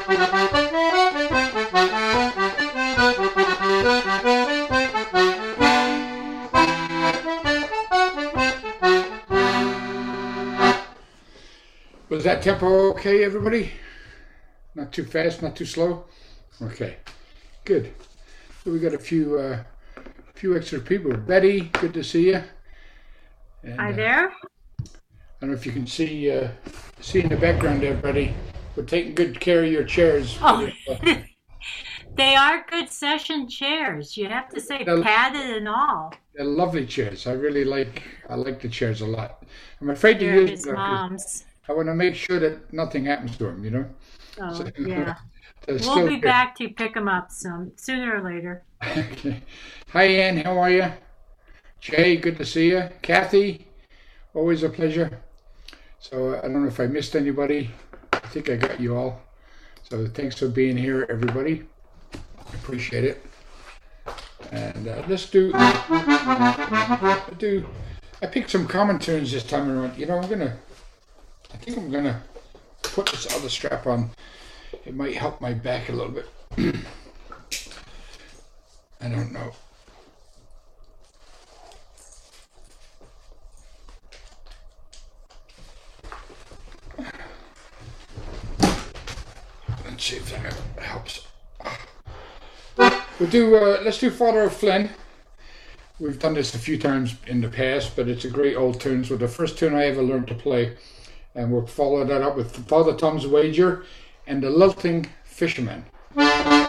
Was that tempo okay, everybody? Not too fast, not too slow? Okay, good. So we got a few extra people. Betty, good to see you. And, Hi there. I don't know if you can see in the background there, Betty. We're taking good care of your chairs. Oh, they are good session chairs. You have to say padded and all. They're lovely chairs. I like the chairs a lot. I'm afraid to They're use his them. mom's. I want to make sure that nothing happens to them, you know? Oh, So, yeah. they're We'll still be here. back to pick them up sooner or later. Okay. Hi, Ann. How are you? Jay, good to see you. Kathy, always a pleasure. So I don't know if I missed anybody. I think I got you all. So thanks for being here, everybody. Appreciate it. And let's do. I picked some common tunes this time around. You know, I think I'm gonna put this other strap on. It might help my back a little bit. I don't know. Let's see if that helps. Let's do Father of Flynn. We've done this a few times in the past, but it's a great old tune. So the first tune I ever learned to play, and we'll follow that up with Father Tom's Wager and the Lilting Fisherman.